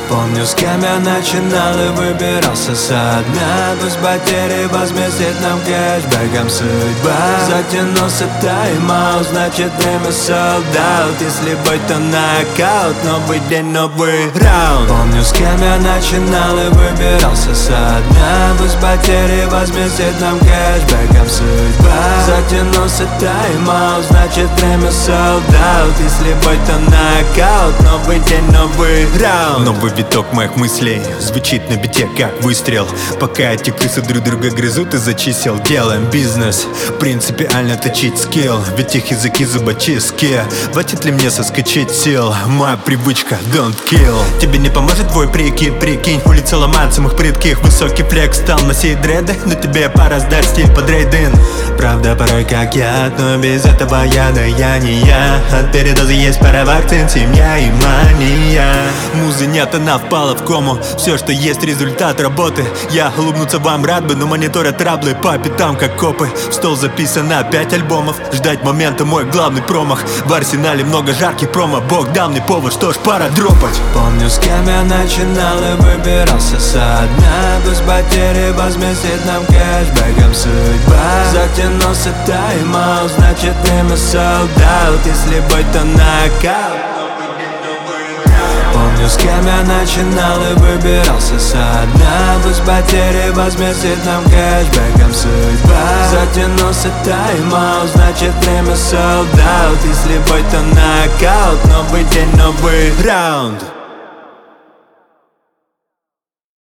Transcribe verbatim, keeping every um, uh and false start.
Помню, с кем я начинал и выбирался со дна. Пусть потери возместит нам кэшбэком судьба. Затянулся тайм-аут, значит время sold out. Если бой, то нокаут, новый день, новый раунд. Помню, с кем я начинал и выбирался со дна. Пусть потери возместит нам кэшбэком судьба. Затянулся тайм-аут, значит время sold out. Если бой, то нокаут, новый день, новый раунд. Новый виток моих мыслей звучит на бите как выстрел. Пока эти крысы друг друга грызут из-за чисел, делаем бизнес, принципиально точить скилл. Ведь их языки зубочистки. Хватит ли мне соскочить сил? Моя привычка don't kill. Тебе не поможет твой прикид, прикинь. Улица ломает самых прытких. Высокий флекс стал носить дреды, но тебе пора сдать стиль под рейдин. Правда порой как я, но без этого я, да я не я. От передоза есть пара вакцин, семья и мания. Музы нет, она впала в кому. Все, что есть, результат работы. Я улыбнуться вам рад бы, но мониторят траблы по пятам, как копы. В стол записано пять альбомов. Ждать момента мой главный промах. В арсенале много жарких промо. Бог дал мне повод, что ж, пора дропать. Помню, с кем я начинал и выбирался со дна. Пусть потери возместит нам кэшбэком судьба. Затянулся тайм-аут, значит время sold out. Если бой, то нокаут. Помню, с кем я начинал и выбирался со дна. Пусть потери возместит нам кэшбэком судьба. Затянулся тайм-аут, значит время sold out. Если бой, то нокаут, новый день, новый раунд.